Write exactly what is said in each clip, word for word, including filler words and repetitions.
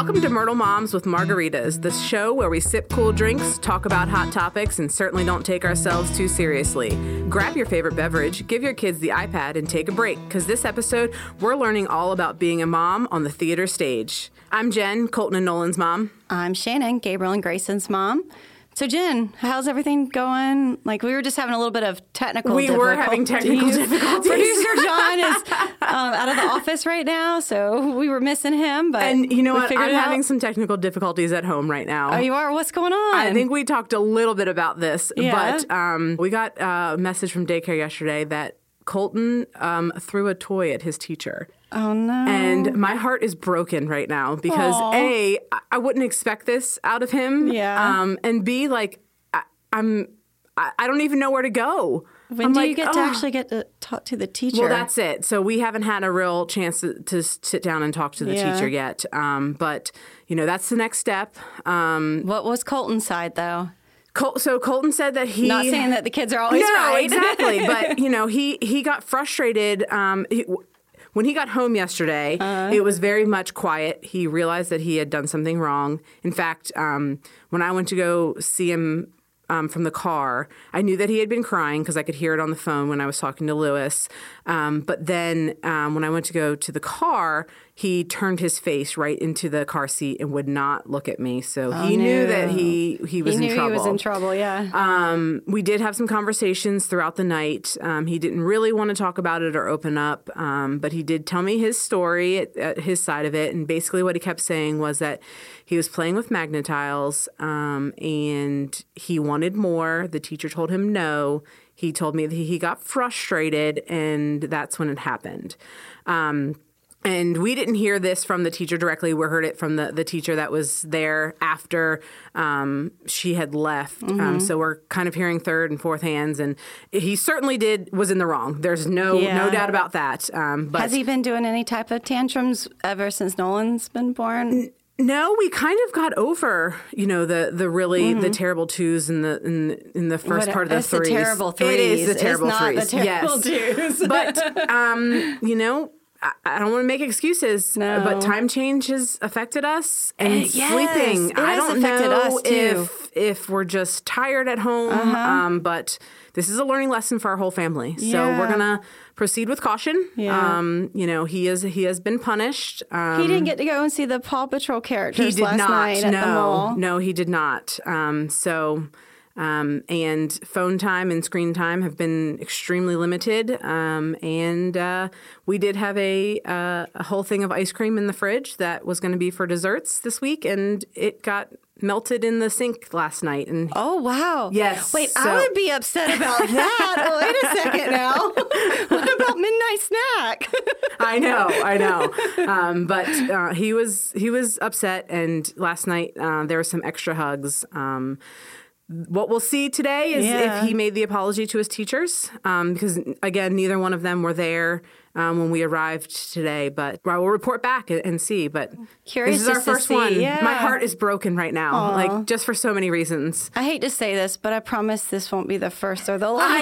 Welcome to Myrtle Moms with Margaritas, the show where we sip cool drinks, talk about hot topics, and certainly don't take ourselves too seriously. Grab your favorite beverage, give your kids the iPad, and take a break, because this episode, we're learning all about being a mom on the theater stage. I'm Jen, Colton and Nolan's mom. I'm Shannon, Gabriel and Grayson's mom. So, Jen, how's everything going? Like, we were just having a little bit of technical we difficulties. We were having technical difficulties. Producer John is um, out of the office right now, so we were missing him. But and you know we what? I'm having some technical difficulties at home right now. Oh, you are? What's going on? I think we talked a little bit about this, yeah. but um, we got a message from daycare yesterday that Colton um, threw a toy at his teacher. Oh, no. And my heart is broken right now because, Aww. A, I wouldn't expect this out of him. Yeah. Um, and B, like, I, I'm, I, I don't even know where to go. When I'm do like, you get oh. to actually get to talk to the teacher? Well, that's it. So we haven't had a real chance to, to sit down and talk to the yeah. teacher yet. Um, but, you know, that's the next step. Um, what was Colton's side, though? Col- so Colton said that he... Not saying that the kids are always no, right. exactly. But, you know, he, he got frustrated. Um, he, when he got home yesterday, uh, it was very much quiet. He realized that he had done something wrong. In fact, um, when I went to go see him um, from the car, I knew that he had been crying because I could hear it on the phone when I was talking to Lewis. Um, but then um, when I went to go to the car, he turned his face right into the car seat and would not look at me. So oh, he no. knew that he, he was he in knew trouble. He was in trouble, yeah. Um, we did have some conversations throughout the night. Um, he didn't really want to talk about it or open up, um, but he did tell me his story at, at his side of it. And basically what he kept saying was that he was playing with Magna-Tiles um, and he wanted more. The teacher told him no. He told me that he got frustrated, and that's when it happened. Um, and we didn't hear this from the teacher directly. We heard it from the, the teacher that was there after um, she had left. Mm-hmm. Um, so we're kind of hearing third and fourth hands. And he certainly did was in the wrong. There's no yeah. no doubt about that. Um, but has he been doing any type of tantrums ever since Nolan's been born? N- No, we kind of got over, you know, the the really mm-hmm. the terrible twos in the in, in the first what, part of the it's threes. The terrible threes. It is the terrible it's threes. Not the terrible yes. twos. But um, you know, I, I don't want to make excuses. No. But time change has affected us, and uh, yes, sleeping. It I has don't affected know us too. if if we're just tired at home. Uh-huh. Um, but this is a learning lesson for our whole family. So yeah. we're gonna proceed with caution. Yeah. Um, you know, he is he has been punished. Um, he didn't get to go and see the Paw Patrol characters he did last not. night at no, the mall. No, he did not. Um, so, um, and phone time and screen time have been extremely limited. Um, and uh, we did have a, uh, a whole thing of ice cream in the fridge that was going to be for desserts this week, and it got melted in the sink last night. And oh, wow. Yes. Wait, so, I would be upset about that. Wait a second now. What about midnight snack? I know, I know. Um, but uh, he was he was upset, and last night uh, there were some extra hugs. Um, what we'll see today is yeah. if he made the apology to his teachers, um, because, again, neither one of them were there um, when we arrived today. But well, we'll report back and, and see. But Curious this is our first see. one. Yeah. My heart is broken right now, Aww. like just for so many reasons. I hate to say this, but I promise this won't be the first or the last.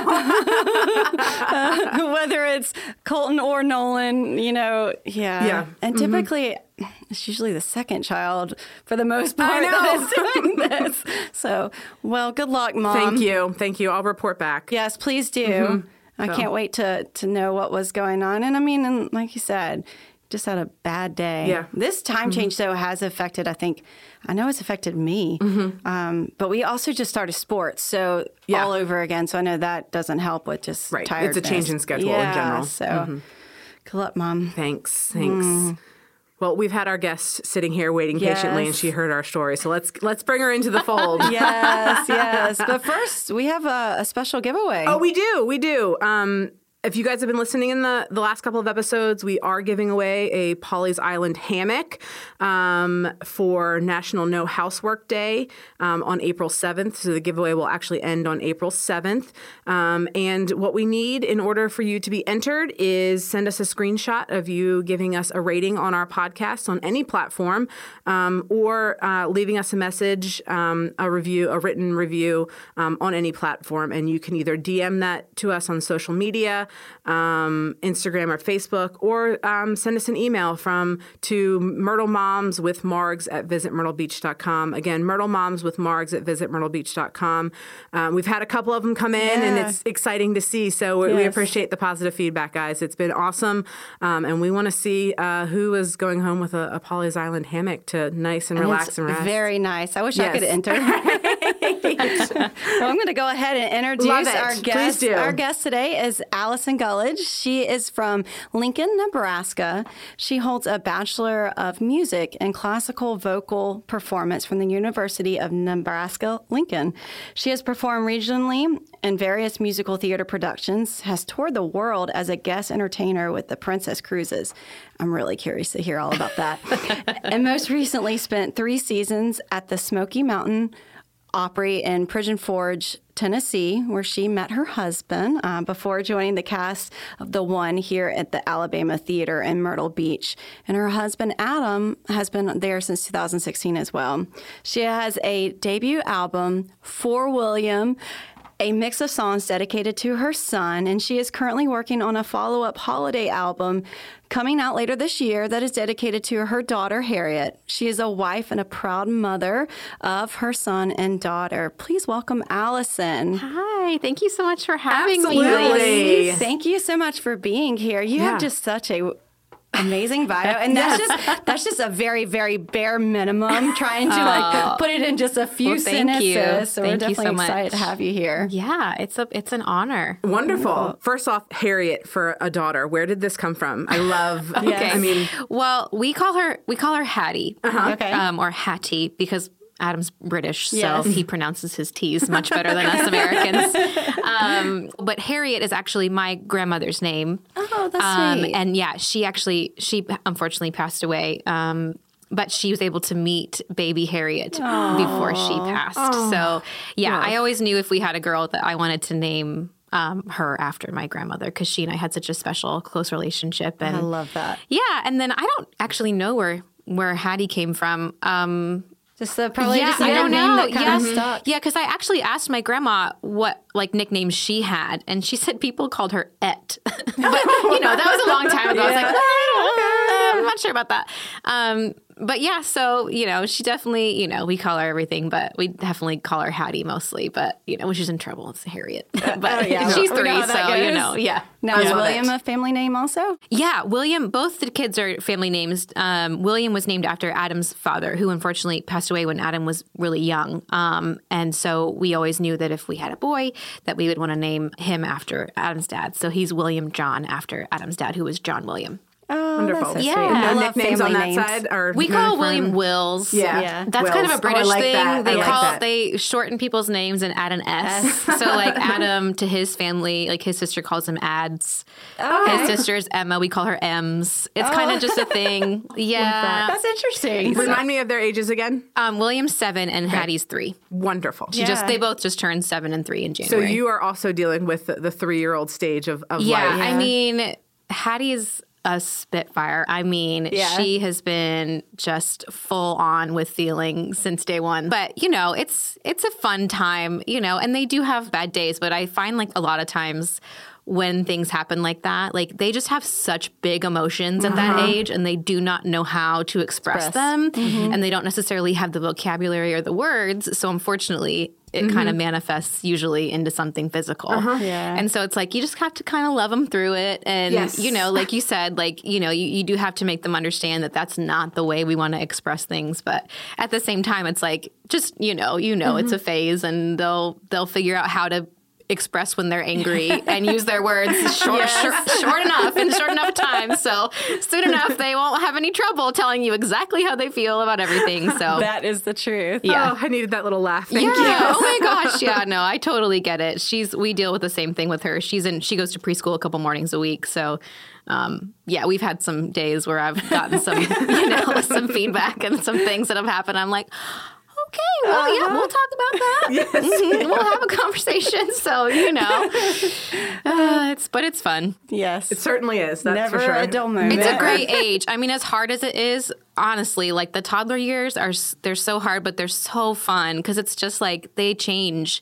I know. uh, whether it's Colton or Nolan, you know, yeah. Yeah. And mm-hmm. typically, it's usually the second child for the most part I know. that is doing this. So, well, good luck, Mom. Thank you. Thank you. I'll report back. Yes, please do. Mm-hmm. I so. can't wait to, to know what was going on. And I mean, and like you said, just had a bad day. Yeah. This time mm-hmm. change, though, has affected, I think, I know it's affected me. Mm-hmm. Um, but we also just started sports, so yeah. all over again. So I know that doesn't help with just right. tiredness. It's a change in schedule yeah, in general. So mm-hmm. good luck, Mom. Thanks. Thanks. Mm. Well, we've had our guest sitting here waiting yes. patiently, and she heard our story. So let's let's bring her into the fold. yes, yes. But first, we have a, a special giveaway. Oh, we do. We do. Um, if you guys have been listening in the, the last couple of episodes, we are giving away a Pawleys Island hammock um, for National No Housework Day um, on April seventh. So the giveaway will actually end on April seventh. Um, and what we need in order for you to be entered is send us a screenshot of you giving us a rating on our podcast on any platform um, or uh, leaving us a message, um, a review, a written review um, on any platform. And you can either D M that to us on social media um, Instagram or Facebook, or um, send us an email from to Myrtle Moms with Margs at visit myrtle beach dot com. Again, Myrtle Moms with Margs at visit myrtle beach dot com. Um, we've had a couple of them come in, Yeah. and it's exciting to see. So we, we Yes. appreciate the positive feedback, guys. It's been awesome, um, and we want to see uh, who is going home with a, a Polly's Island hammock to nice and, And relax it's and rest. very nice. I wish I Yes. could enter. Well, I'm going to go ahead and introduce Love it. our Please guest. do. Our guest today is Allison Gullidge. She is from Lincoln, Nebraska. She holds a Bachelor of Music in Classical Vocal Performance from the University of Nebraska-Lincoln. She has performed regionally in various musical theater productions, has toured the world as a guest entertainer with the Princess Cruises. I'm really curious to hear all about that. And most recently spent three seasons at the Smoky Mountain Opry in Pigeon Forge, Tennessee, where she met her husband uh, before joining the cast of The One here at the Alabama Theater in Myrtle Beach. And her husband, Adam, has been there since two thousand sixteen as well. She has a debut album, For William, a mix of songs dedicated to her son, and she is currently working on a follow-up holiday album coming out later this year that is dedicated to her daughter, Harriet. She is a wife and a proud mother of her son and daughter. Please welcome Allison. Hi, thank you so much for having Absolutely. me. Thank you so much for being here. You Yeah. have just such a amazing bio, and that's just that's just a very very bare minimum. Trying to like put it in just a few Well, thank you. sentences. So we're Thank you definitely so excited to much. have you here. Yeah, it's a it's an honor. Wonderful. First off, Harriet for a daughter. Where did this come from? I love. Yes. I mean, Well, we call her we call her Hattie, Okay. um, or Hattie, because Adam's British, Yes. so he pronounces his T's much better than us Americans. Um, but Harriet is actually my grandmother's name. Oh, that's Um, sweet. and yeah, she actually she unfortunately passed away. Um, but she was able to meet baby Harriet before she passed. So yeah, I always knew if we had a girl that I wanted to name um, her after my grandmother, because she and I had such a special, close relationship. And I love that. yeah, and then I don't actually know where where Hattie came from. Um, Just the, probably yeah, just a I don't name know. that kind Yes. of stuck. Yeah, because I actually asked my grandma what like nicknames she had, and she said people called her Et. But you know, that was a long time ago. I was like, "Ah, I'm not sure about that. Um, but yeah, so you know, she definitely, you know, we call her everything, but we definitely call her Hattie mostly. But you know, when she's in trouble, it's Harriet. But Oh, yeah. she's We know three, how that so you goes. know, yeah. Now, is love William it. a family name also? Yeah, William, both the kids are family names. Um, William was named after Adam's father, who unfortunately passed away when Adam was really young. Um, and so we always knew that if we had a boy, that we would want to name him after Adam's dad. So he's William John after Adam's dad, who was John William. Oh, wonderful. that's so Yeah. sweet. And I no love nicknames on family that names. side? Or We none call for William him? Wills. Yeah. Yeah. That's kind of Wills. a British Oh, I like thing. that. They I like call that. they shorten people's names and add an S. So like Adam to his family, like his sister calls him Ads. Okay. His sister's Emma. We call her Ems. It's kind of just a thing. Yeah. That's interesting. Remind me of their ages again. Um, William's seven and Hattie's three. Wonderful. She just Yeah. they both just turned seven and three in So January. you are also dealing with the, the three-year-old stage of, of yeah, life. I mean, Hattie's a spitfire. I mean, Yeah. she has been just full on with feeling since day one. But you know, it's it's a fun time, you know, and they do have bad days. But I find like a lot of times when things happen like that, like they just have such big emotions at that age, and they do not know how to express, Express. them, and they don't necessarily have the vocabulary or the words. So unfortunately, it kind of manifests usually into something physical. Yeah. And so it's like you just have to kind of love them through it. And, Yes. you know, like you said, like, you know, you, you do have to make them understand that that's not the way we want to express things. But at the same time, it's like just, you know, you know, it's a phase, and they'll they'll figure out how to express when they're angry and use their words short, short, short enough in short enough time. So soon enough, they won't have any trouble telling you exactly how they feel about everything. So That is the truth. yeah. Oh, I needed that little laugh. Thank yeah. you. Oh my gosh. Yeah. No, I totally get it. She's. We deal with the same thing with her. She's in. She goes to preschool a couple mornings a week. So, um, yeah, we've had some days where I've gotten some, you know, some feedback and some things that have happened. I'm like, okay, Well, Uh-huh. yeah, we'll talk about that. Yes. Mhm. We'll have a conversation. So, you know, uh, it's, but it's fun. Yes. It certainly is. That's Never for sure. a dull moment. It's a great age. I mean, as hard as it is, honestly, like the toddler years are, s- they're so hard, but they're so fun because it's just like they change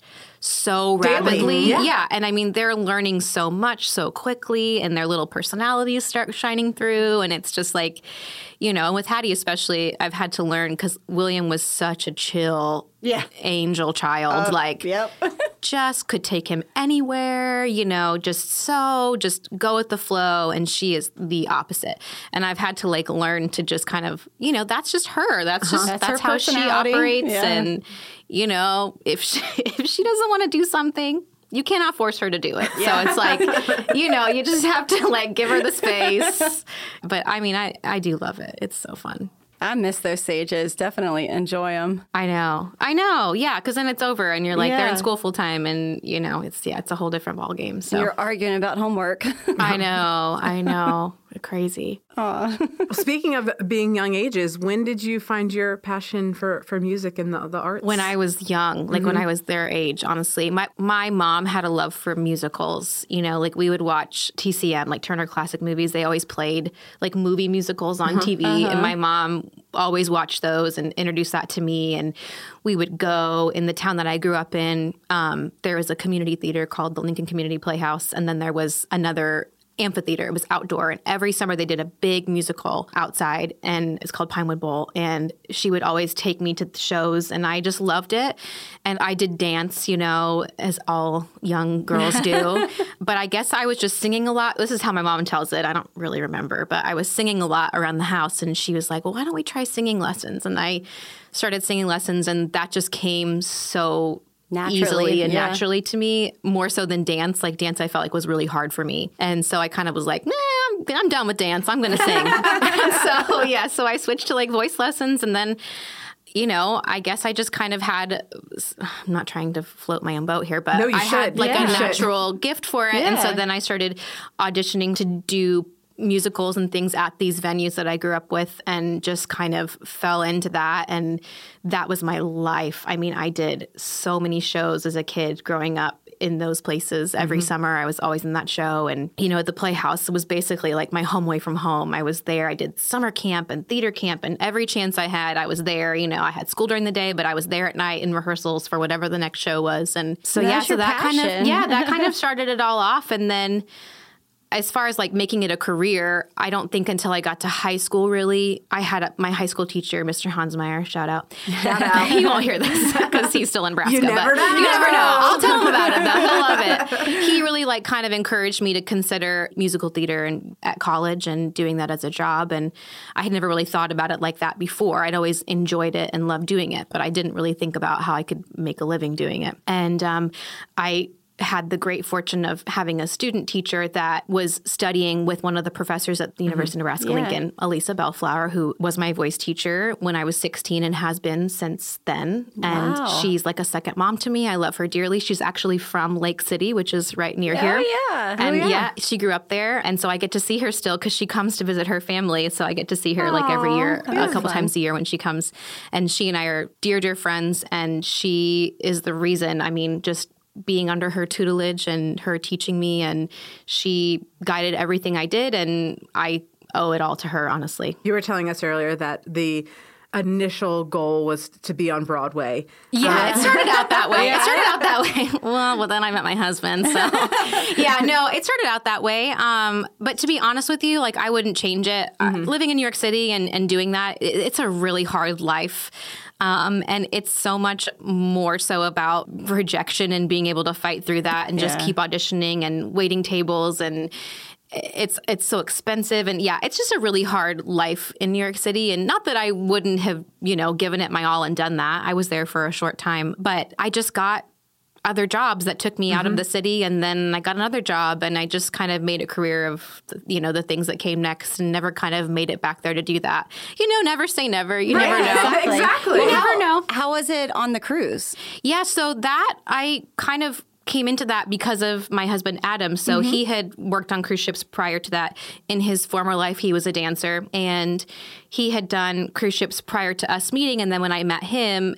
so Daily. rapidly. Yeah. Yeah. And I mean, they're learning so much so quickly and their little personalities start shining through. And it's just like, you know, and with Hattie especially, I've had to learn because William was such a chill Yeah. angel child. like, Yep. just could take him anywhere, you know, just so, just go with the flow. And she is the opposite. And I've had to like learn to just kind of, you know, that's just her. That's just, That's that's, her how she personality. operates. Yeah. And, you know, if she, if she doesn't want to do something, you cannot force her to do it. So it's like, you know, you just have to like give her the space. But I mean, I, I do love it. It's so fun. I miss those stages. Definitely enjoy them. I know. I know. Yeah. Cause then it's over and you're like, they're Yeah. in school full time and, you know, it's, yeah, it's a whole different ball game. So You're arguing about homework. I know. I know. Crazy. Speaking of being young ages, when did you find your passion for, for music and the, the arts? When I was young, like when I was their age, honestly, my, my mom had a love for musicals. You know, like we would watch T C M, like Turner Classic Movies. They always played like movie musicals on T V. And my mom always watched those and introduced that to me. And we would go in the town that I grew up in. Um, there was a community theater called the Lincoln Community Playhouse. And then there was another amphitheater. It was outdoor. And every summer they did a big musical outside and it's called Pinewood Bowl. And she would always take me to the shows and I just loved it. And I did dance, you know, as all young girls do. But I guess I was just singing a lot. This is how my mom tells it. I don't really remember, but I was singing a lot around the house and she was like, well, why don't we try singing lessons? And I started singing lessons and that just came so Naturally, easily and yeah. naturally to me, more so than dance. Like dance, I felt like was really hard for me. And so I kind of was like, nah, I'm, I'm done with dance. I'm going to sing. And so, yeah, so I switched to like voice lessons. And then, you know, I guess I just kind of had, I'm not trying to float my own boat here, but No, you I should. had like Yeah. a You should. natural gift for it. And so Yeah. then I started auditioning to do musicals and things at these venues that I grew up with and just kind of fell into that. And that was my life. I mean, I did so many shows as a kid growing up in those places. Every Mm-hmm. summer I was always in that show. And, you know, the Playhouse was basically like my home away from home. I was there. I did summer camp and theater camp and every chance I had, I was there. You know, I had school during the day, but I was there at night in rehearsals for whatever the next show was. And so, That's yeah, so your that kind passion. of, yeah, that kind of started it all off. And then as far as like making it a career, I don't think until I got to high school, really. I had a, my high school teacher, Mister Hansmeyer, shout out. Shout out. He won't hear this because he's still in Nebraska. You never but know. You never know. I'll tell him about it though. He'll love it. He really like kind of encouraged me to consider musical theater and at college and doing that as a job. And I had never really thought about it like that before. I'd always enjoyed it and loved doing it, but I didn't really think about how I could make a living doing it. And um, I had the great fortune of having a student teacher that was studying with one of the professors at the University of Nebraska Yeah. Lincoln, Elisa Bellflower, who was my voice teacher when I was sixteen and has been since then. And Wow. she's like a second mom to me. I love her dearly. She's actually from Lake City, which is right near here. Oh, yeah. And Oh, yeah. she grew up there. And so I get to see her still because she comes to visit her family. So I get to see her like every year, a that's couple fun. times a year when she comes. And she and I are dear, dear friends. And she is the reason, I mean, just being under her tutelage and her teaching me, and she guided everything I did, and I owe it all to her, honestly. You were telling us earlier that the initial goal was to be on Broadway. Yeah, it started out that way. It started out that way. Well, well, then I met my husband. So, yeah, no, it started out that way. Um, but to be honest with you, like I wouldn't change it. Uh, living in New York City and, and doing that, it, it's a really hard life. Um, and it's so much more so about rejection and being able to fight through that and just Yeah. keep auditioning and waiting tables, and it's it's so expensive. And yeah, it's just a really hard life in New York City. And not that I wouldn't have, you know, given it my all and done that. I was there for a short time, but I just got other jobs that took me out of the city, and then I got another job, and I just kind of made a career of, you know, the things that came next, and never kind of made it back there to do that. You know, never say never. You never know. Exactly. Exactly. You never know. How was it on the cruise? Yeah, so that I kind of came into that because of my husband, Adam. So he had worked on cruise ships prior to that. In his former life, he was a dancer, and he had done cruise ships prior to us meeting. And then when I met him,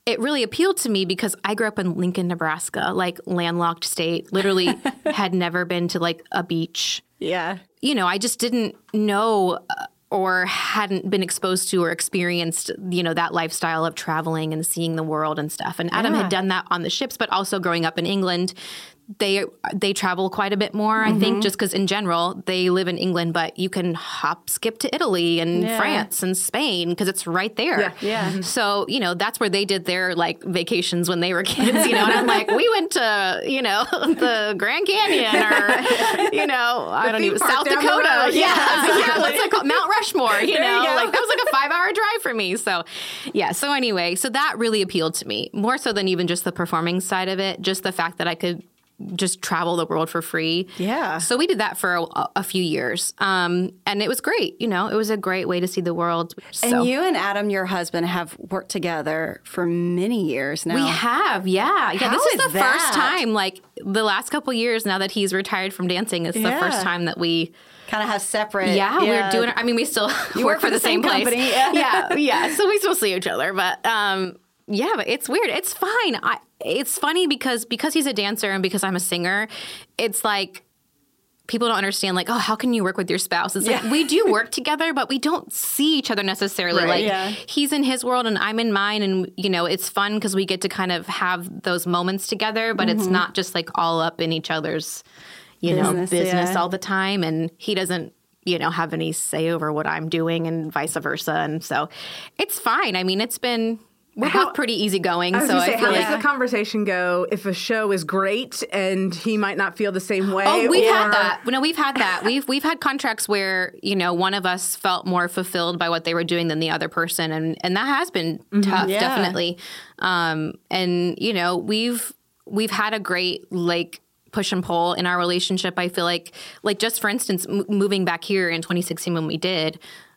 it really appealed to me because I grew up in Lincoln, Nebraska, like landlocked state, literally had never been to like a beach. Yeah. You know, I just didn't know uh, or hadn't been exposed to or experienced, you know, that lifestyle of traveling and seeing the world and stuff. And Adam Yeah. had done that on the ships, but also growing up in England, they they travel quite a bit more, I Mm-hmm. think, just because in general, they live in England, but you can hop, skip to Italy and Yeah. France and Spain because it's right there. Yeah. Yeah. So, you know, that's where they did their like vacations when they were kids, you know, and I'm like, we went to, you know, the Grand Canyon or, you know, I don't theme even, park South down the Dakota. road. Yeah. Yeah, yeah. What's it called? Mount Rushmore, you There you know, go. like that was like a five hour drive for me. So, yeah. So anyway, so that really appealed to me more so than even just the performing side of it, just the fact that I could just travel the world for free. Yeah. So we did that for a, a few years. Um, and it was great. You know, it was a great way to see the world. And So- you and Adam, your husband, have worked together for many years now. We have, yeah. Yeah, How this is is the first that? time, like the last couple years now that he's retired from dancing, it's the Yeah. first time that we, Kind of have separate. yeah, we're doing it. I mean, we still work, for the, same, place. company, yeah. yeah, yeah. So we still see each other, but um, yeah, but it's weird. It's fine. I, it's funny because because he's a dancer and because I'm a singer, it's like people don't understand, like, oh, how can you work with your spouse? It's like, Yeah. we do work together, but we don't see each other necessarily. Right. Like, Yeah. he's in his world and I'm in mine. And, you know, it's fun because we get to kind of have those moments together, but it's not just like all up in each other's, you know, Business, business yeah. all the time. And he doesn't, you know, have any say over what I'm doing and vice versa. And so it's fine. I mean, it's been, we're How- both pretty easygoing. I was So gonna I say, feel how like does the conversation go if a show is great and he might not feel the same way? Oh, we've or- had that. No, we've had that. We've we've had contracts where, you know, one of us felt more fulfilled by what they were doing than the other person, and and that has been tough, Yeah. definitely. Um, and you know, we've we've had a great like push and pull in our relationship. I feel like, like just for instance, m- moving back here in twenty sixteen when we did.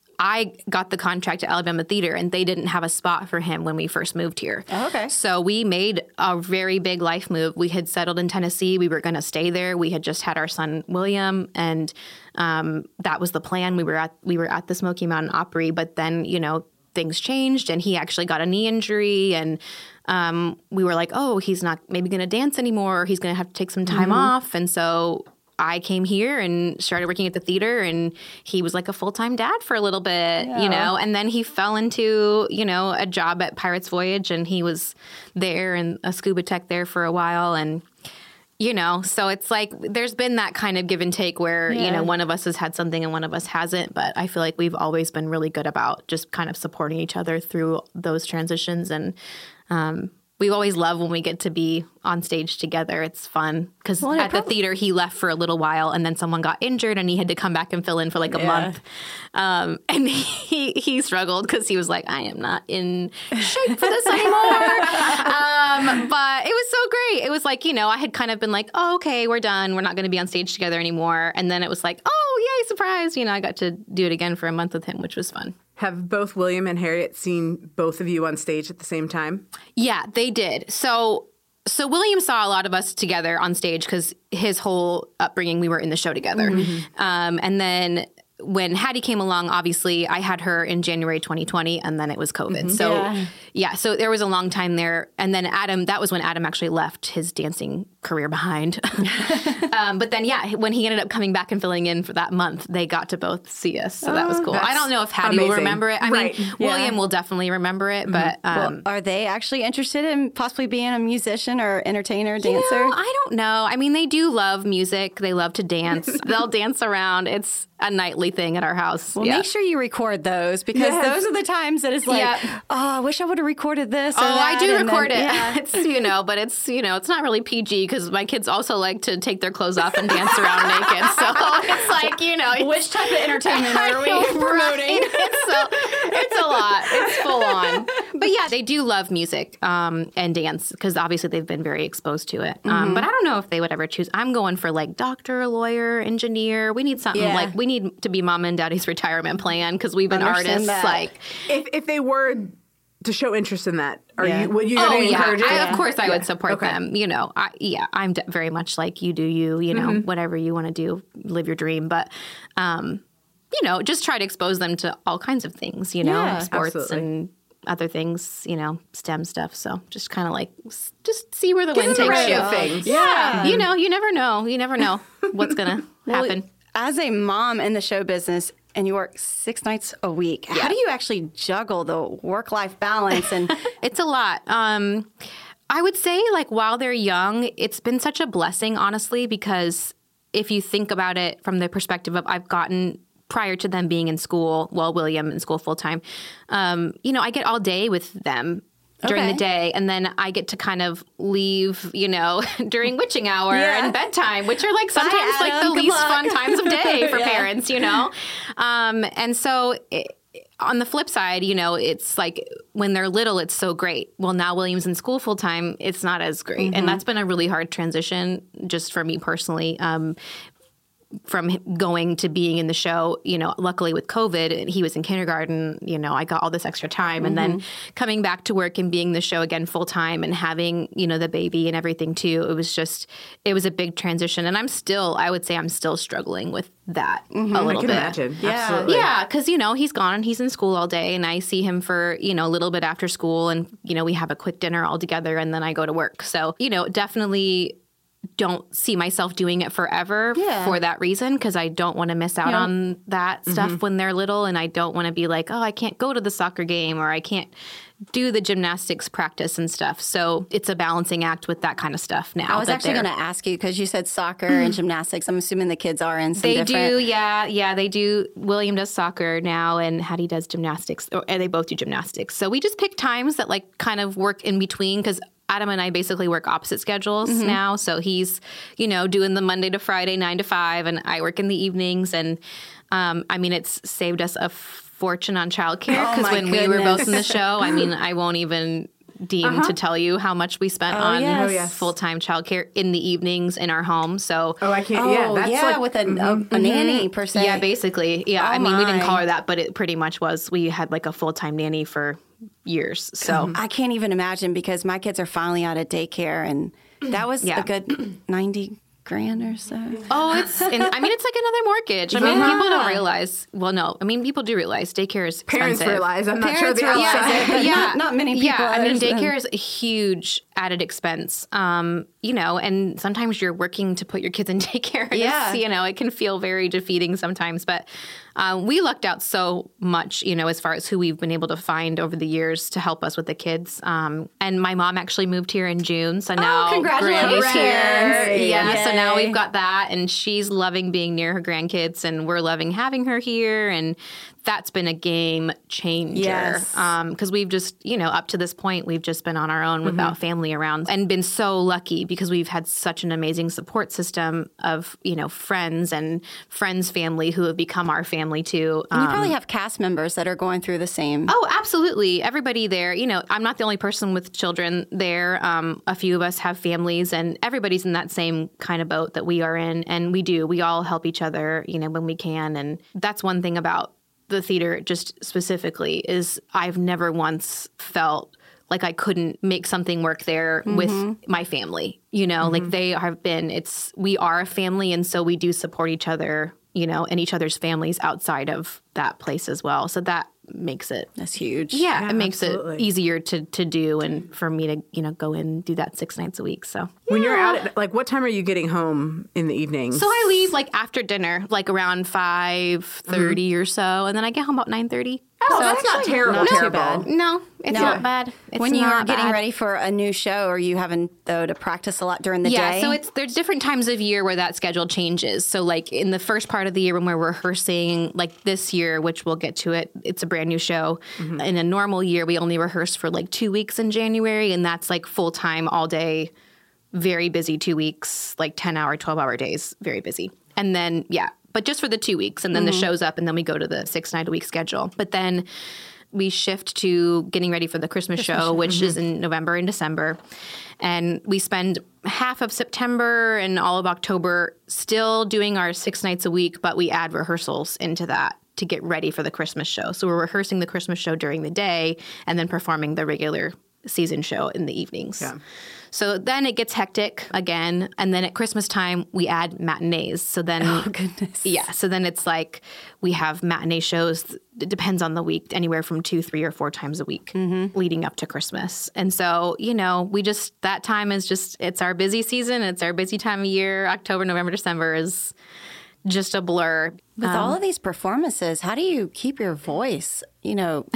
I got the contract at Alabama Theater, and they didn't have a spot for him when we first moved here. Oh, okay. So we made a very big life move. We had settled in Tennessee. We were going to stay there. We had just had our son William, and um, that was the plan. We were at we were at the Smoky Mountain Opry, but then you know things changed, and he actually got a knee injury, and um, we were like, oh, he's not maybe going to dance anymore. Or he's going to have to take some time off, and so. I came here and started working at the theater, and he was like a full-time dad for a little bit, you know, and then he fell into, you know, a job at Pirates Voyage, and he was there and a scuba tech there for a while. And, you know, so it's like there's been that kind of give and take where, you Yeah. know, one of us has had something and one of us hasn't. But I feel like we've always been really good about just kind of supporting each other through those transitions. And, um, we always love when we get to be on stage together. It's fun because Well, it at the prob- theater he left for a little while, and then someone got injured, and he had to come back and fill in for like a Yeah. month. Um, and he he struggled because he was like, I am not in shape for this anymore. um, but it was so great. It was like, you know, I had kind of been like, oh, okay, we're done. We're not going to be on stage together anymore. And then it was like, oh, yay, surprise! You know, I got to do it again for a month with him, which was fun. Have both William and Harriet seen both of you on stage at the same time? Yeah, they did. So so William saw a lot of us together on stage because his whole upbringing, we were in the show together. Um, and then when Hattie came along, obviously I had her in January twenty twenty, and then it was COVID. So Yeah. yeah, so there was a long time there. And then Adam, that was when Adam actually left his dancing career behind. um, but then, yeah, when he ended up coming back and filling in for that month, they got to both see us. So that was cool. I that's don't know if Hattie will amazing. remember it. I Right. mean, William will definitely remember it, but um, Well, are they actually interested in possibly being a musician or entertainer, dancer? You know, I don't know. I mean, they do love music. They love to dance. They'll dance around. It's a nightly thing at our house. Well, yeah. make sure you record those because Yes. those are the times that it's like, Yep. oh, I wish I would have recorded this. Or Oh, I that," do and then- record it. yeah. It's, you know, but it's, you know, it's not really P G because my kids also like to take their clothes off and dance around naked. So it's like, you know. Which type of entertainment I are we know, promoting? right? It's, so, it's a lot. It's full on. But yeah, they do love music um, and dance because obviously they've been very exposed to it. Um, but I don't know if they would ever choose. I'm going for like doctor, lawyer, engineer. We need something Yeah. like, we need to be mom and daddy's retirement plan because we've been Understand artists. that. Like, If if they were to show interest in that, are Yeah. you would you oh gonna yeah, encourage it? I, of course I Yeah. would support Okay. them. You know, I, yeah, I'm d- very much like you do. You, you know, whatever you want to do, live your dream. But, um, you know, just try to expose them to all kinds of things. You know, Yeah, sports absolutely. and other things, you know, STEM stuff. So just kind of like, s- just see where the Get wind in the takes right you. of things. Yeah. You know, you never know. You never know what's going to happen. Well, as a mom in the show business and you work six nights a week, Yeah. how do you actually juggle the work-life balance? And It's a lot. Um, I would say, like, while they're young, it's been such a blessing, honestly, because if you think about it from the perspective of I've gotten prior to them being in school, well, William in school full time, um, you know, I get all day with them during Okay. the day, and then I get to kind of leave, you know, during witching hour Yeah. and bedtime, which are like sometimes like Adam. the Good least luck. fun times of day for Yeah. parents, you know? Um, and so it, on the flip side, you know, it's like when they're little, it's so great. Well, now William's in school full time, it's not as great. And that's been a really hard transition just for me personally. Um, from going to being in the show, you know, luckily with COVID, he was in kindergarten, you know, I got all this extra time. And then coming back to work and being the show again full time and having, you know, the baby and everything too, it was just, it was a big transition. And I'm still, I would say I'm still struggling with that a little I can bit. imagine. Yeah. Absolutely. Yeah, because, you know, he's gone and he's in school all day and I see him for, you know, a little bit after school and, you know, we have a quick dinner all together and then I go to work. So, you know, definitely don't see myself doing it forever Yeah. for that reason because I don't want to miss out Yeah. on that stuff when they're little and I don't want to be like, oh, I can't go to the soccer game or I can't do the gymnastics practice and stuff. So it's a balancing act with that kind of stuff now. I was that actually they're- going to ask you because you said soccer and gymnastics. I'm assuming the kids are in some They different. do, yeah, yeah, they do. William does soccer now, and Hattie does gymnastics, or, and they both do gymnastics. So we just pick times that like kind of work in between because Adam and I basically work opposite schedules Mm-hmm. now. So he's, you know, doing the Monday to Friday, nine to five, and I work in the evenings. And um, I mean, it's saved us a fortune on childcare Oh, because my when we were both in the goodness. show, I mean, I won't even deem to tell you how much we spent on yes. Oh, yes. full-time childcare in the evenings in our home. So Oh, I can't. Oh, yeah, that's yeah, like with a, a, a nanny per se. yeah, basically. Yeah. Oh, I mean, we didn't my. call her that, but it pretty much was. We had like a full time nanny for years. So I can't even imagine because my kids are finally out of daycare, and that was Yeah. a good ninety grand or so. oh, it's. And, I mean, it's like another mortgage. I mean, Yeah. people don't realize. Well, no. I mean, people do realize daycare is parents expensive. realize. I'm not sure Parents the realize outside. it, but not, not many people. Yeah, I mean, understand. daycare is a huge added expense. Um, you know, and sometimes you're working to put your kids in daycare. And Yeah. it's, you know, it can feel very defeating sometimes. But uh, we lucked out so much, you know, as far as who we've been able to find over the years to help us with the kids. Um, and my mom actually moved here in June, so now congratulations. Grammy's here. Yeah, so now Yay. we've got that, and she's loving being near her grandkids, and we're loving having her here, and that's been a game changer. Yes. Because we've just, you know, up to this point, we've just been on our own without family around and been so lucky because we've had such an amazing support system of, you know, friends and friends' family who have become our family too. And you Um, probably have cast members that are going through the same. Oh, absolutely. Everybody there, you know, I'm not the only person with children there. Um, a few of us have families, and everybody's in that same kind of boat that we are in. And we do. We all help each other, you know, when we can. And that's one thing about the theater, just specifically, is I've never once felt like I couldn't make something work there with my family. You know, like they have been, it's, we are a family. And so we do support each other, you know, and each other's families outside of that place as well. So that makes it, That's huge. yeah, Yeah, it makes absolutely. it easier to to do and for me to, you know, go in and do that six nights a week. So When you're out, at, like, what time are you getting home in the evenings? so I leave like after dinner, like around five thirty or so, and then I get home about nine thirty. Oh, that's not terrible. not too terrible. bad. No, it's No. not bad. It's When you're not getting bad. ready for a new show, are you having though to practice a lot during the Yeah, day? so it's there's different times of year where that schedule changes. So like in the first part of the year when we're rehearsing, like this year, which we'll get to it, it's a brand new show. In a normal year, we only rehearse for like two weeks in January, and that's like full time all day, very busy two weeks, like ten hour, twelve hour days, very busy. And then yeah, but just for the two weeks, and then the show's up, and then we go to the six night a week schedule. But then we shift to getting ready for the Christmas, show, which is in November and December. And we spend half of September and all of October still doing our six nights a week, but we add rehearsals into that to get ready for the Christmas show. So we're rehearsing the Christmas show during the day and then performing the regular season show in the evenings. Yeah. So then it gets hectic again. And then at Christmas time, we add matinees. So then, Oh, goodness. yeah. So then it's like we have matinee shows. It depends on the week, anywhere from two, three, or four times a week Mm-hmm. leading up to Christmas. And so, you know, we just, that time is just, it's our busy season. It's our busy time of year. October, November, December is just a blur. With all of these performances, how do you keep your voice, you know,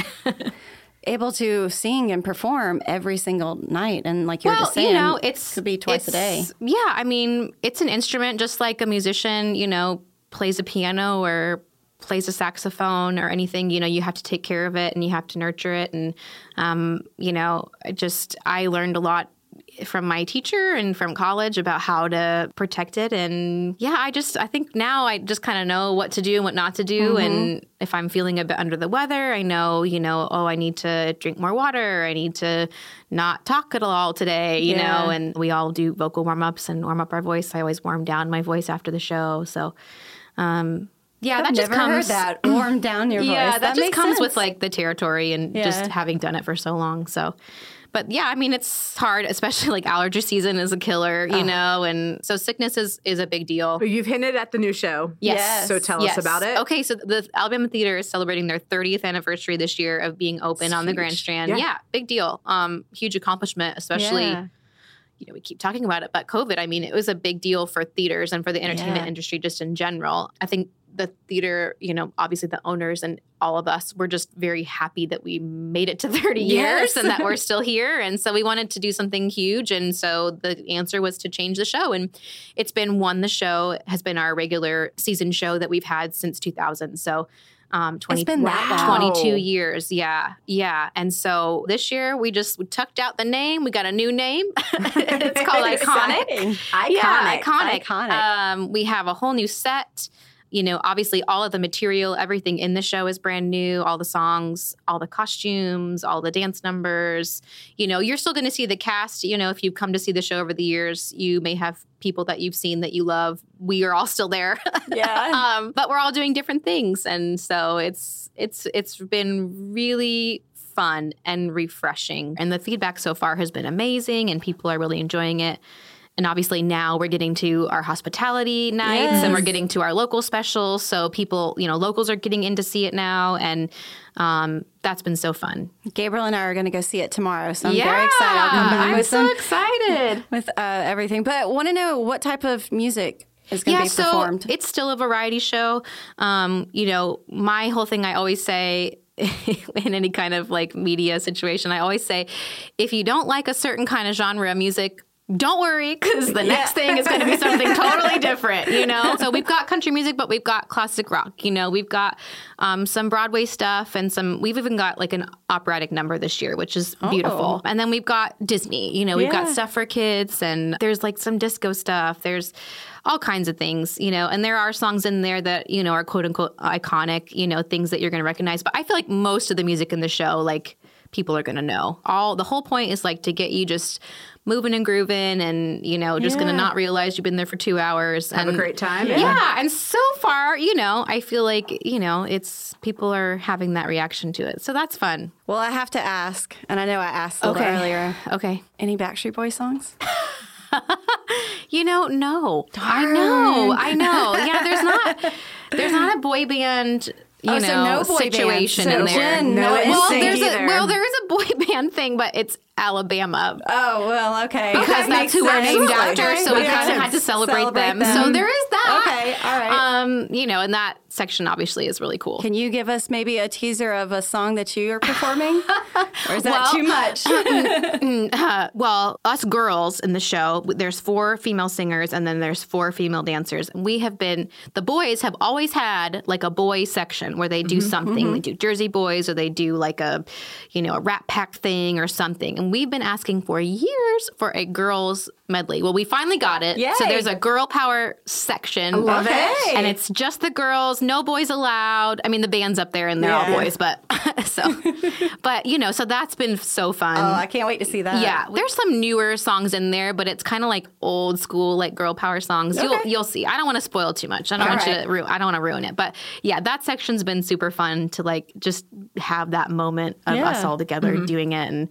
able to sing and perform every single night? And like you were Well, just saying, you know, it's could be twice a day. it's- Yeah, I mean, it's an instrument, just like a musician, you know, plays a piano or plays a saxophone or anything. You know, you have to take care of it and you have to nurture it. And um, you know, I just I learned a lot from my teacher and from college about how to protect it. And yeah, I just, I think now I just kind of know what to do and what not to do. Mm-hmm. And if I'm feeling a bit under the weather, I know, you know, oh, I need to drink more water. I need to not talk at all today, you Yeah. know, and we all do vocal warm ups and warm up our voice. I always warm down my voice after the show. So, um, yeah, I've that just never comes. heard that. Warm down your voice. Yeah, that, just makes comes sense. with like the territory and Yeah. just having done it for so long. So, but yeah, I mean, it's hard, especially like allergy season is a killer, you know, and so sickness is, is a big deal. You've hinted at the new show. Yes. So tell Yes. us about it. Okay, so the Alabama Theater is celebrating their thirtieth anniversary this year of being open It's on the huge. Grand Strand. Yeah. Yeah. Big deal. Um, huge accomplishment, especially, Yeah. you know, we keep talking about it, but COVID, I mean, it was a big deal for theaters and for the entertainment Yeah. industry just in general. I think the theater, you know, obviously the owners and all of us were just very happy that we made it to thirty Yes. years and that we're still here. And so we wanted to do something huge. And so the answer was to change the show. And it's been One the Show has been our regular season show that we've had since two thousand. So um, twenty, It's been that long. twenty-two years. Yeah. Yeah. And so this year we just we tucked out the name. We got a new name. It's called Iconic. Exciting. Yeah, Iconic. iconic. Iconic. Um, we have a whole new set. You know, obviously, all of the material, everything in the show is brand new. All the songs, all the costumes, all the dance numbers. You know, you're still going to see the cast. You know, if you've come to see the show over the years, you may have people that you've seen that you love. We are all still there. Yeah. um, but we're all doing different things, and so it's it's it's been really fun and refreshing. And the feedback so far has been amazing, and people are really enjoying it. And obviously now we're getting to our hospitality nights Yes. and we're getting to our local specials. So people, you know, locals are getting in to see it now. And um, that's been so fun. Gabriel and I are going to go see it tomorrow, so I'm very excited. I'll come back I'm with so some, excited. with uh, everything. But want to know what type of music is going to Yeah, be so performed. it's still a variety show. Um, you know, my whole thing I always say in any kind of like media situation, I always say, if you don't like a certain kind of genre of music, don't worry, because the next thing is going to be something totally different, you know? So we've got country music, but we've got classic rock, you know? We've got um, some Broadway stuff and some, we've even got like an operatic number this year, which is beautiful. Oh. And then we've got Disney, you know, we've got Yeah. stuff for kids and there's like some disco stuff. There's all kinds of things, you know, and there are songs in there that, you know, are quote unquote iconic, you know, things that you're going to recognize. But I feel like most of the music in the show, like, people are going to know. All the whole point is like to get you just moving and grooving and, you know, just Yeah. going to not realize you've been there for two hours. Have and, a great time. Yeah. And so far, you know, I feel like, you know, it's people are having that reaction to it. So that's fun. Well, I have to ask, and I know I asked a little Okay. earlier, Okay. any Backstreet Boys songs? You know, no. I know. I know. Yeah, there's not there's not a boy band you Oh, know, so no boy band. situation So in there. Jen, no well, NSYNC there's a, either. well, there is a boy band thing, but it's Alabama. Oh, well, okay. Because That that's makes who we're sense. named after, Okay. so we That kind of makes had to sense. celebrate, them. So there is that. Okay, all right. Um, you know, and that section obviously is really cool. Can you give us maybe a teaser of a song that you are performing? Or is that Well, too much? Uh, well, us girls in the show, there's four female singers and then there's four female dancers. And we have been, the boys have always had like a boy section where they do Mm-hmm, something. They do Jersey Boys or they do like a, you know, a Rat Pack thing or something. And we've been asking for years for a girls medley. Well, we finally got it. Yay. So there's a girl power section. love it. Okay. And it's just the girls, no boys allowed. I mean, the band's up there and they're Yeah. all boys, but so, but you know, so that's been so fun. Oh, I can't wait to see that. Yeah, there's some newer songs in there, but it's kind of like old school, like girl power songs. You'll Okay. you'll see. I don't want to spoil too much. I don't All want you right. to. Ru- I don't want to ruin it. But yeah, that section's been super fun to like just have that moment of Yeah. us all together doing it, and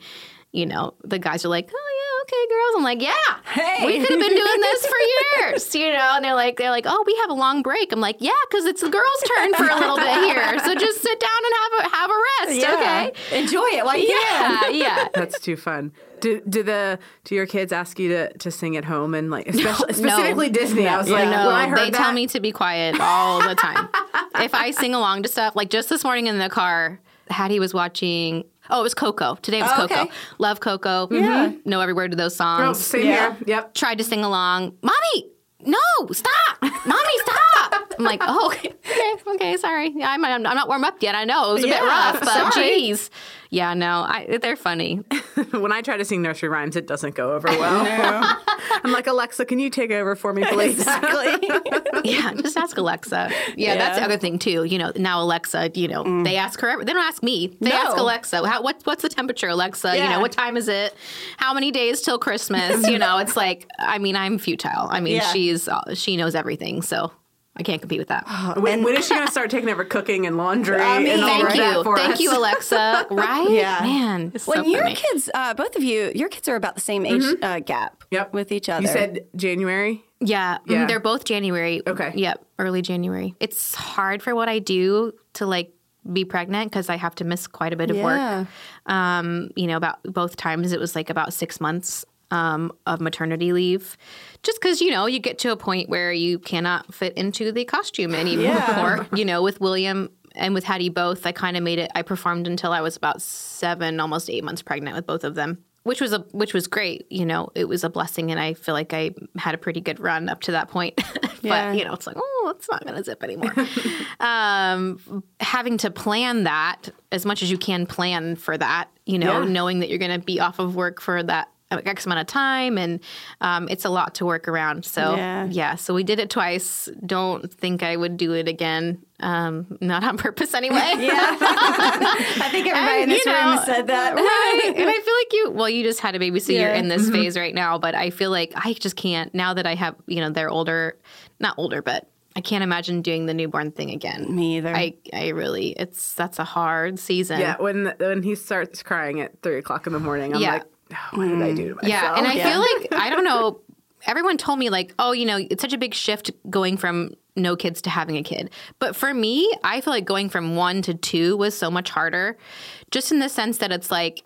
you know, the guys are like, oh, yeah, okay, girls. I'm like, yeah, Hey. we could have been doing this for years, you know? And they're like, they're like, oh, we have a long break. I'm like, yeah, because it's the girls' turn for a little bit here. So just sit down and have a, have a rest, Yeah. okay? Enjoy it while you Yeah, can. yeah. That's too fun. Do do the do your kids ask you to, to sing at home and like especially specifically Disney? I was Yeah. like, No, when I heard they that, tell me to be quiet all the time. If I sing along to stuff, like just this morning in the car, Hattie was watching. Oh, it was Coco. Today was Oh, Coco. okay. Love Coco. Yeah. Know every word of those Oh, songs. same Yeah. here. Yep. Tried to sing along. Mommy, no, stop. Mommy, stop. I'm like, oh, okay, okay, sorry. Yeah, I'm, I'm not warm up yet. I know it was a Yeah, bit rough, but sorry. geez. Yeah, no, I, they're funny. When I try to sing nursery rhymes, it doesn't go over well. I'm like, Alexa, can you take over for me, please? Exactly. Yeah, just ask Alexa. Yeah, that's the Yeah. other thing too. You know, now Alexa, you know, they ask her. They don't ask me. They No. ask Alexa. How, what, what's the temperature, Alexa? You Yeah. know, what time is it? How many days till Christmas? You know, it's like, I mean, I'm futile. I mean, Yeah. she's uh, she knows everything, so I can't compete with that. When, when is she going to start taking over cooking and laundry I mean, and all Thank of that you, for thank us? you, Alexa. Right? Yeah. Man, it's When so your funny. kids, uh, both of you, your kids are about the same age uh, gap Yep. with each other. You said January? Yeah, mm, Yeah. they're both January. Okay. Yep, early January. It's hard for what I do to like be pregnant because I have to miss quite a bit of Yeah. work. Um, you know, about both times it was like about six months um, of maternity leave, just because you know you get to a point where you cannot fit into the costume anymore. Yeah. You know, with William and with Hattie both, I kind of made it. I performed until I was about seven, almost eight months pregnant with both of them. Which was a which was great, you know. It was a blessing, and I feel like I had a pretty good run up to that point. but Yeah. you know, it's like, oh, it's not going to zip anymore. um, having to plan that as much as you can plan for that, you know, Yeah. knowing that you're going to be off of work for that X amount of time, and um, it's a lot to work around. So Yeah. yeah, so we did it twice. Don't think I would do it again. Um, not on purpose anyway. Yeah. I think everybody in And, this you room know, said that. Right. And I feel like you, well, you just had a baby, so you're Yeah. in this phase right now. But I feel like I just can't, now that I have, you know, they're older, not older, but I can't imagine doing the newborn thing again. Me either. I, I really, it's, that's a hard season. Yeah, when when he starts crying at three o'clock in the morning, I'm Yeah. like, oh, what did I do to myself? Yeah, and I Yeah. feel like I don't know. Everyone told me like, oh, you know, it's such a big shift going from no kids to having a kid. But for me, I feel like going from one to two was so much harder, just in the sense that it's like,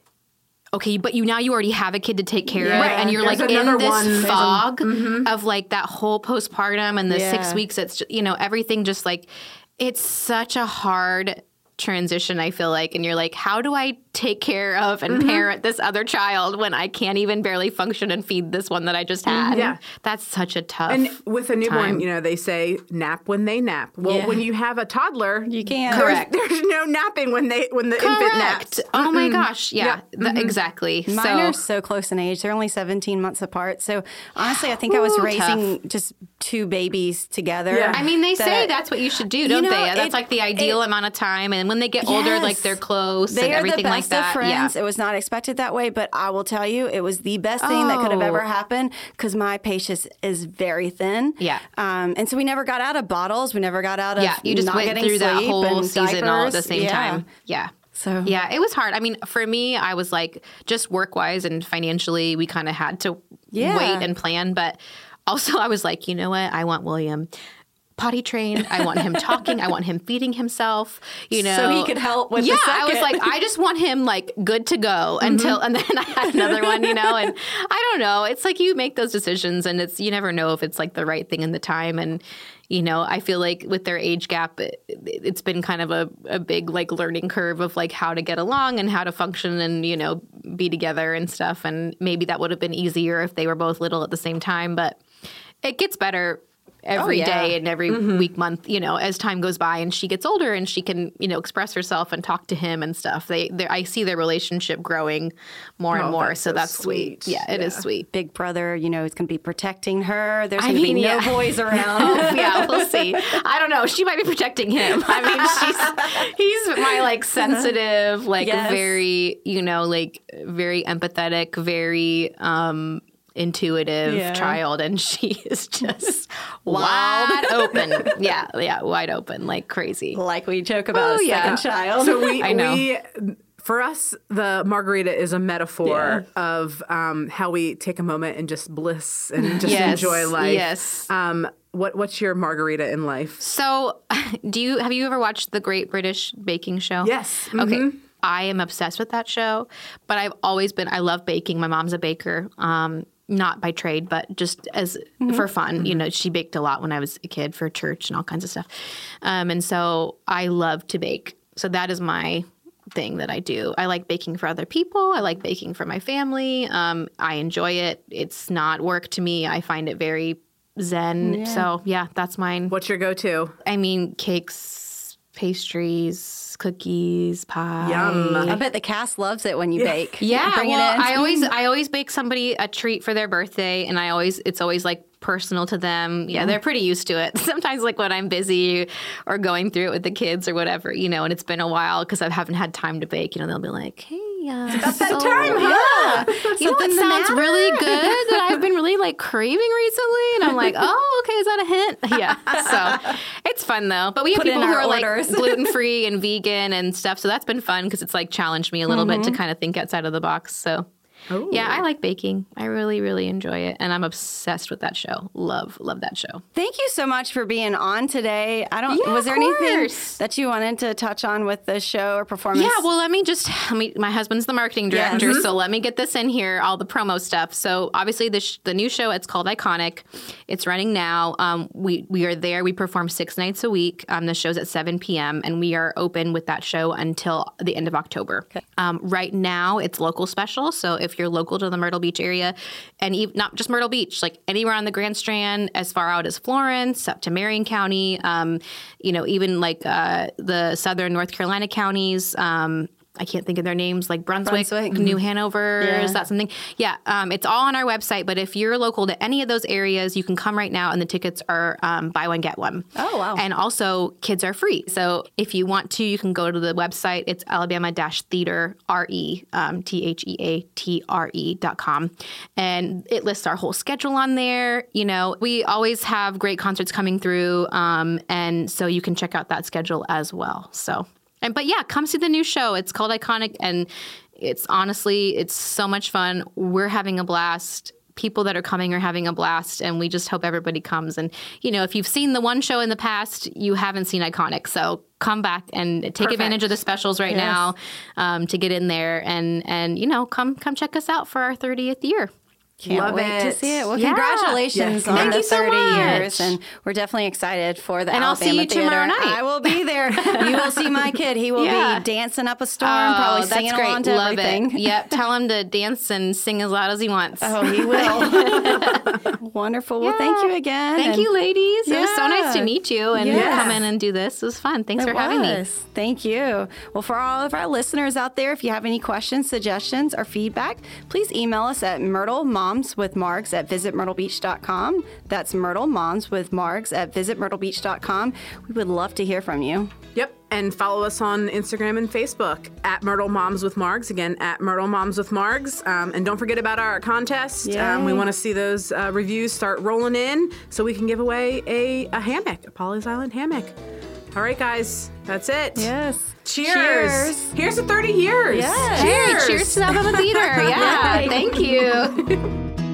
okay, but you now you already have a kid to take care Yeah. of, and you're There's like in another this one. There's a- fog of like that whole postpartum and the Yeah. six weeks. It's just, you know, everything just like it's such a hard transition, I feel like, and you're like, how do I take care of and parent this other child when I can't even barely function and feed this one that I just had? Yeah. That's such a tough And with a newborn, time. you know, they say nap when they nap. Well, Yeah. when you have a toddler, You can't. there's- Correct. There's, no napping when they when the infant naps. Correct. Oh my gosh. Yeah, th- exactly. Mine so, are so close in age. They're only seventeen months apart. So honestly, I think I was Ooh, raising just two babies together. Yeah. I mean, they say that- that's what you should do, don't know, they? That's it- like the ideal it- amount of time. And when they get older, like Yes. they're close They and are everything the like best that. of friends. Yeah. It was not expected that way, but I will tell you, it was the best thing that could have Oh. ever happened because my patience is very thin. Yeah. Um, and so we never got out of bottles. We never got out of Yeah, you just not went getting through that sleep whole and season all at the diapers. same Yeah. time. Yeah. So Yeah, it was hard. I mean, for me, I was like, just work wise and financially, we kind of had to Yeah. wait and plan. But also, I was like, you know what? I want William potty trained. I want him talking. I want him feeding himself, you know. So he could help with the Yeah, I was second. like, I just want him like good to go until, and then I had another one, you know, and I don't know. It's like you make those decisions and it's, you never know if it's like the right thing in the time. And, you know, I feel like with their age gap, it, it's been kind of a, a big like learning curve of like how to get along and how to function and, you know, be together and stuff. And maybe that would have been easier if they were both little at the same time, but it gets better every day Oh, yeah. and every week, month, you know, as time goes by and she gets older and she can, you know, express herself and talk to him and stuff. They, I see their relationship growing more and Oh, more. that's So so that's sweet. sweet. Yeah, it is Yeah. sweet. Big brother, you know, is going to be protecting her. There's I going to be mean, no yeah. boys around. Oh, yeah, we'll see. I don't know. She might be protecting him. I mean, she's he's my like sensitive, like Yes. very, you know, like very empathetic, very um intuitive Yeah. child, and she is just wide open. Yeah, yeah, wide open, like crazy. Like we joke about Oh, a yeah. second child. So we I know. we For us, the margarita is a metaphor Yeah. of um, how we take a moment and just bliss and just Yes, enjoy life. yes. Um, what What's your margarita in life? So, do you have you ever watched the Great British Baking Show? Yes. Okay. Mhm. I am obsessed with that show, but I've always been, I love baking. My mom's a baker, um, not by trade, but just as for fun. Mm-hmm. You know, she baked a lot when I was a kid for church and all kinds of stuff. Um, and so I love to bake. So that is my thing that I do. I like baking for other people. I like baking for my family. Um, I enjoy it. It's not work to me. I find it very zen. Yeah. So yeah, that's mine. What's your go-to? I mean, cakes, pastries, cookies, pie. Yum. I bet the cast loves it when you bake. Yeah, Bring well, it in. I always I always bake somebody a treat for their birthday, and I always it's always like personal to them. Yeah, they're pretty used to it. Sometimes like when I'm busy or going through it with the kids or whatever, you know, and it's been a while because I haven't had time to bake. You know, they'll be like, "Hey, uh, it's about that time, huh? Yeah, you know Something what the sounds matter?" really good that I've been really like craving recently?" And I'm like, "Oh, okay, is that a hint?" Yeah, so it's fun though. But we have Put in people who our are orders. like gluten free and vegan and stuff, so that's been fun because it's like challenged me a little bit to kind of think outside of the box. So. Ooh. Yeah, I like baking. I really, really enjoy it. And I'm obsessed with that show. Love, love that show. Thank you so much for being on today. I don't. Yeah, was there of anything course. that you wanted to touch on with the show or performance? Yeah, well, let me just, let me, my husband's the marketing director, Yes. so let me get this in here, all the promo stuff. So obviously the, sh- the new show, it's called Iconic. It's running now. Um, we, we are there. We perform six nights a week. Um, the show's at seven p.m. and we are open with that show until the end of October. Okay. Um, right now, it's local special. So if you're local to the Myrtle Beach area, and ev- not just Myrtle Beach, like anywhere on the Grand Strand, as far out as Florence, up to Marion County, um, you know, even like uh, the southern North Carolina counties. Um, I can't think of their names, like Brunswick, Brunswick. New Hanover, Yeah. is that something? Yeah, um, it's all on our website, but if you're local to any of those areas, you can come right now, and the tickets are um, buy one, get one. Oh, wow. And also, kids are free. So if you want to, you can go to the website. It's Alabama Theater, R E, um, T H E A T R E dot com. And it lists our whole schedule on there. You know, we always have great concerts coming through, um, and so you can check out that schedule as well. So... And but yeah, come see the new show. It's called Iconic, and it's honestly, it's so much fun. We're having a blast. People that are coming are having a blast, and we just hope everybody comes. And you know, if you've seen the one show in the past, you haven't seen Iconic, so come back and take Perfect. advantage of the specials right Yes. now um, to get in there, and and you know, come come check us out for our thirtieth year. Can't Love wait to it. see it. Well, Yeah. congratulations Yeah, on thank the you so thirty much. years, and we're definitely excited for the And I'll Alabama see you Theater. tomorrow night. I will be there. You will see my kid. He will Yeah. be dancing up a storm, probably singing along to Love everything. it. Yep. Tell him to dance and sing as loud as he wants. Oh, he will. Wonderful. Well, thank you again. Thank and you, ladies. It was so nice Yeah. to meet you and Yes. come in and do this. It was fun. Thanks It for having me. was. Thank you. Well, for all of our listeners out there, if you have any questions, suggestions, or feedback, please email us at Myrtle Moms with Margs at visit myrtle beach dot com. That's Myrtle Moms with Margs at visit myrtle beach dot com. We would love to hear from you. Yep. And follow us on Instagram and Facebook at Myrtle Moms with Margs. Again, at Myrtle Moms with Margs. Um, and don't forget about our contest. Um, we Yay. want to see those uh, reviews start rolling in so we can give away a, a hammock, a Polly's Island hammock. All right, guys. That's it. Yes. Cheers. Cheers. Here's to thirty years. Yes. Cheers. Cheers to Alabama Theater. Yeah. Yay. Thank you.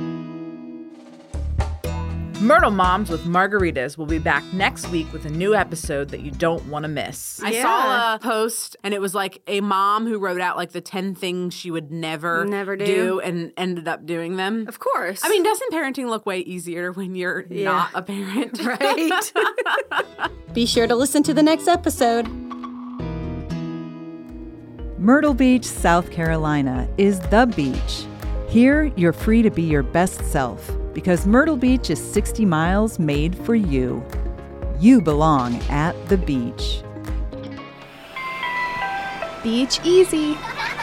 Myrtle Moms with Margaritas will be back next week with a new episode that you don't want to miss. I Yeah. saw a post, and it was like a mom who wrote out like the ten things she would never, Never do. and ended up doing them. Of course. I mean, doesn't parenting look way easier when you're Yeah. not a parent? right? Be sure to listen to the next episode. Myrtle Beach, South Carolina is the beach. Here, you're free to be your best self because Myrtle Beach is sixty miles made for you. You belong at the beach. Beach easy.